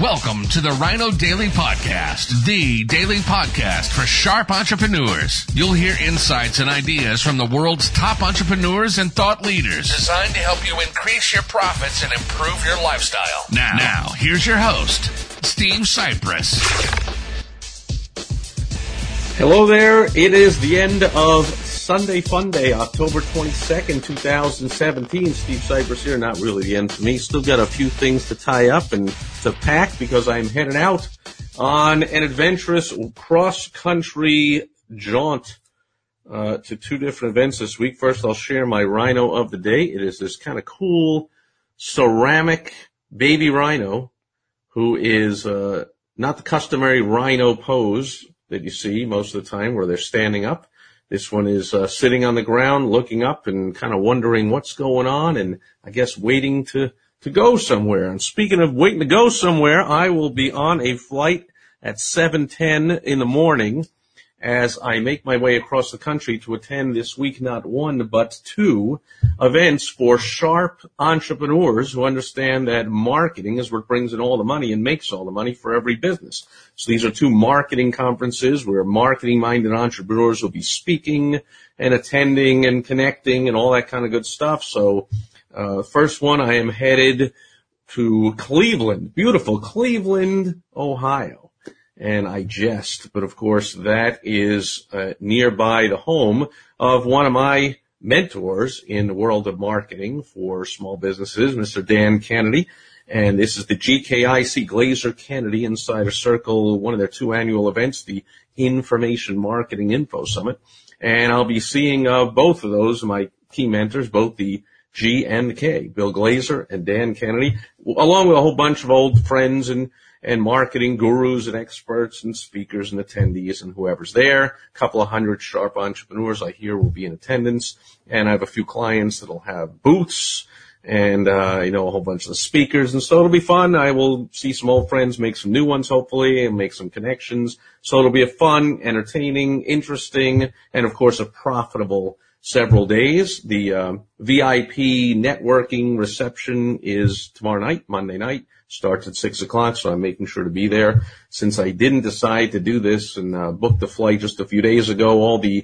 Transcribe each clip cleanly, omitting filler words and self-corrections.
Welcome to the Rhino Daily Podcast, the daily podcast for sharp entrepreneurs. You'll hear insights and ideas from the world's top entrepreneurs and thought leaders, designed to help you increase your profits and improve your lifestyle. Now here's your host, Steve Cypress. Hello there. It is the end of Sunday Fun Day, October 22nd, 2017. Steve Cypress here. Not really the end for me. Still got a few things to tie up and to pack because I'm heading out on an adventurous cross-country jaunt to two different events this week. First, I'll share my rhino of the day. It is this kind of cool ceramic baby rhino who is not the customary rhino pose that you see most of the time where they're standing up. This one is sitting on the ground, looking up and kind of wondering what's going on and I guess waiting to go somewhere. And speaking of waiting to go somewhere, I will be on a flight at 7:10 in the morning as I make my way across the country to attend this week not one but two events for sharp entrepreneurs who understand that marketing is what brings in all the money and makes all the money for every business. So these are two marketing conferences where marketing-minded entrepreneurs will be speaking and attending and connecting and all that kind of good stuff. So first one, I am headed to Cleveland, beautiful Cleveland, Ohio. And I jest, but of course that is nearby the home of one of my mentors in the world of marketing for small businesses, Mr. Dan Kennedy. And this is the GKIC, Glazer Kennedy Insider Circle, one of their two annual events, the Information Marketing Info Summit. And I'll be seeing both of those, my key mentors, both the G and the K, Bill Glazer and Dan Kennedy, along with a whole bunch of old friends and marketing gurus and experts and speakers and attendees and whoever's there. A couple of hundred sharp entrepreneurs I hear will be in attendance. And I have a few clients that'll have booths and, a whole bunch of speakers. And so it'll be fun. I will see some old friends, make some new ones, hopefully, and make some connections. So it'll be a fun, entertaining, interesting, and of course a profitable several days. The VIP networking reception is tomorrow night, Monday night. Starts at 6 o'clock, so I'm making sure to be there. Since I didn't decide to do this and book the flight just a few days ago, all the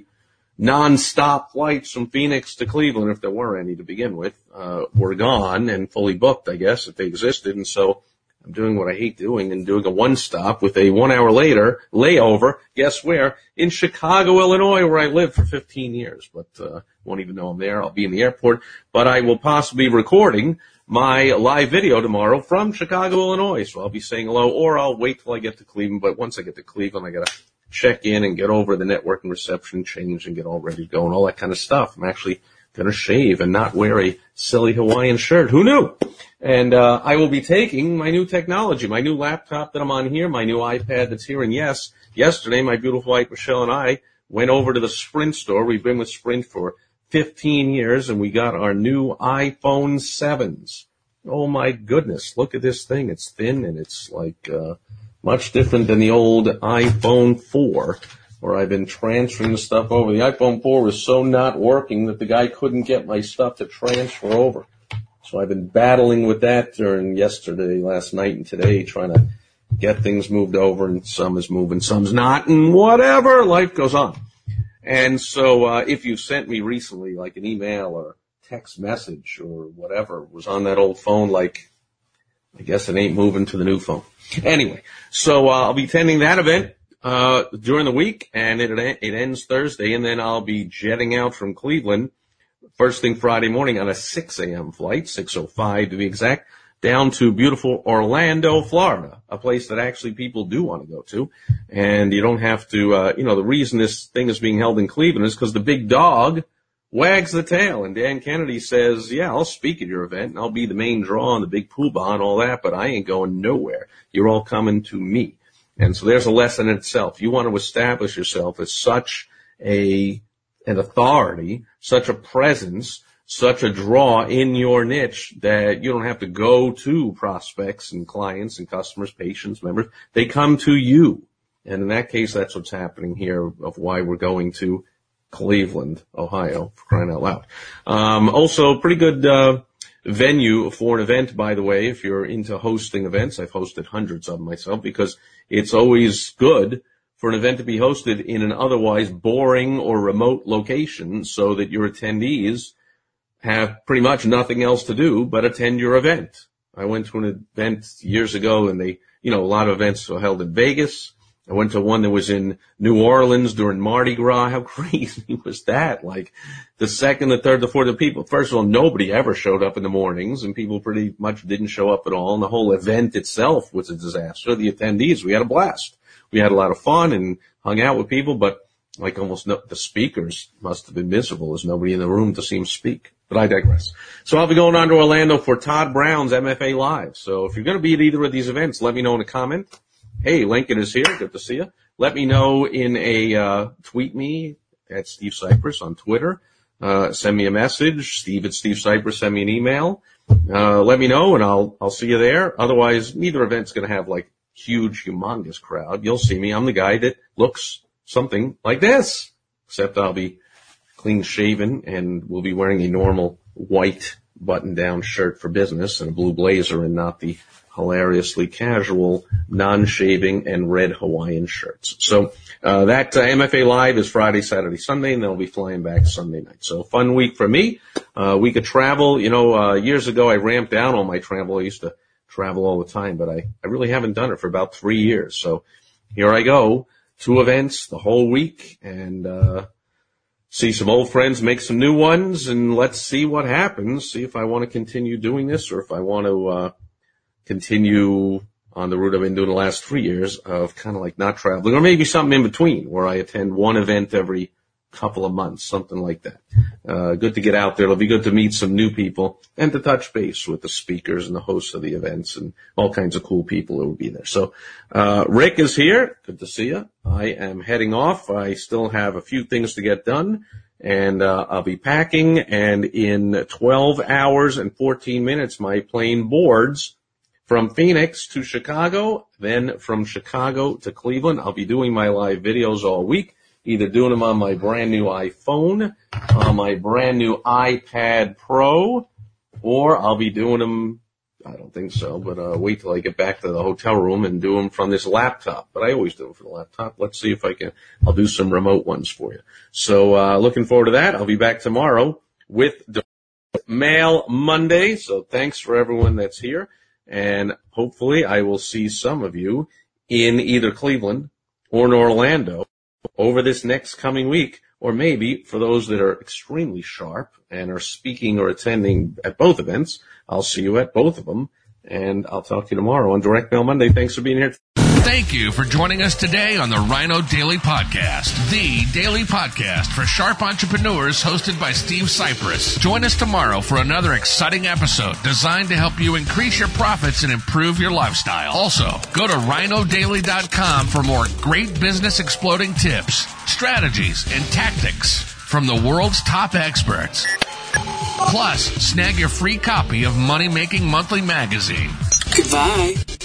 non-stop flights from Phoenix to Cleveland, if there were any to begin with, were gone and fully booked, I guess, if they existed. And so I'm doing what I hate doing and doing a one-stop with a 1 hour later layover. Guess where? In Chicago, Illinois, where I lived for 15 years. But won't even know I'm there. I'll be in the airport. But I will possibly be recording my live video tomorrow from Chicago, Illinois. So I'll be saying hello, or I'll wait till I get to Cleveland. But once I get to Cleveland, I got to check in and get over the networking reception, change, and get all ready to go and all that kind of stuff. I'm actually going to shave and not wear a silly Hawaiian shirt. Who knew? And I will be taking my new technology, my new laptop that I'm on here, my new iPad that's here. And yes, yesterday, my beautiful wife, Michelle, and I went over to the Sprint store. We've been with Sprint for 15 years, and we got our new iPhone 7s. Oh, my goodness. Look at this thing. It's thin, and it's like much different than the old iPhone 4, where I've been transferring the stuff over. The iPhone 4 was so not working that the guy couldn't get my stuff to transfer over. So I've been battling with that during yesterday, last night, and today, trying to get things moved over, and some is moving, some's not, and whatever. Life goes on. And so if you sent me recently like an email or text message or whatever was on that old phone, like I guess it ain't moving to the new phone. Anyway, so I'll be attending that event during the week, and it ends Thursday, and then I'll be jetting out from Cleveland first thing Friday morning on a 6 a.m. flight, 6:05 to be exact, down to beautiful Orlando, Florida, a place that actually people do want to go to. And you don't have to, the reason this thing is being held in Cleveland is because the big dog wags the tail. And Dan Kennedy says, yeah, I'll speak at your event and I'll be the main draw and the big poobah and all that, but I ain't going nowhere. You're all coming to me. And so there's a lesson in itself. You want to establish yourself as such an authority, such a presence, such a draw in your niche that you don't have to go to prospects and clients and customers, patients, members. They come to you. And in that case, that's what's happening here of why we're going to Cleveland, Ohio, for crying out loud. Also, pretty good venue for an event, by the way, if you're into hosting events. I've hosted hundreds of them myself because it's always good for an event to be hosted in an otherwise boring or remote location so that your attendees have pretty much nothing else to do but attend your event. I went to an event years ago and a lot of events were held in Vegas. I went to one that was in New Orleans during Mardi Gras. How crazy was that? Like the second, the third, the fourth, the people. First of all, nobody ever showed up in the mornings and people pretty much didn't show up at all. And the whole event itself was a disaster. The attendees, we had a blast. We had a lot of fun and hung out with people, but like almost the speakers must have been miserable. There's nobody in the room to see them speak. But I digress. So I'll be going on to Orlando for Todd Brown's MFA Live. So if you're going to be at either of these events, let me know in a comment. Hey, Lincoln is here. Good to see you. Let me know in a tweet me at Steve Cypress on Twitter. Send me a message. Steve at Steve Cypress. Send me an email. Let me know, and I'll see you there. Otherwise, neither event's going to have like huge, humongous crowd. You'll see me. I'm the guy that looks something like this, except I'll be clean shaven and will be wearing a normal white button-down shirt for business and a blue blazer and not the hilariously casual, non-shaving, and red Hawaiian shirts. So that MFA Live is Friday, Saturday, Sunday, and they'll be flying back Sunday night. So fun week for me. Week of travel. Years ago I ramped down all my travel. I used to travel all the time, but I really haven't done it for about 3 years. So here I go. 2 events the whole week, and see some old friends, make some new ones, and let's see what happens. See if I want to continue doing this or if I want to continue on the route I've been doing the last 3 years of kind of like not traveling, or maybe something in between where I attend one event every couple of months, something like that. Good to get out there. It'll be good to meet some new people and to touch base with the speakers and the hosts of the events and all kinds of cool people who will be there. So, Rick is here. Good to see you. I am heading off. I still have a few things to get done, and I'll be packing, and in 12 hours and 14 minutes, my plane boards from Phoenix to Chicago, then from Chicago to Cleveland. I'll be doing my live videos all week, either doing them on my brand new iPhone, on my brand new iPad Pro, or I'll be doing them, I don't think so, but wait till I get back to the hotel room and do them from this laptop. But I always do them from the laptop. Let's see if I'll do some remote ones for you. So looking forward to that. I'll be back tomorrow with Mail Monday. So thanks for everyone that's here. And hopefully I will see some of you in either Cleveland or in Orlando over this next coming week, or maybe for those that are extremely sharp and are speaking or attending at both events, I'll see you at both of them, and I'll talk to you tomorrow on Direct Mail Monday. Thanks for being here. Thank you for joining us today on the Rhino Daily Podcast, the daily podcast for sharp entrepreneurs hosted by Steve Cypress. Join us tomorrow for another exciting episode designed to help you increase your profits and improve your lifestyle. Also, go to rhinodaily.com for more great business exploding tips, strategies, and tactics from the world's top experts. Plus, snag your free copy of Money Making Monthly magazine. Goodbye.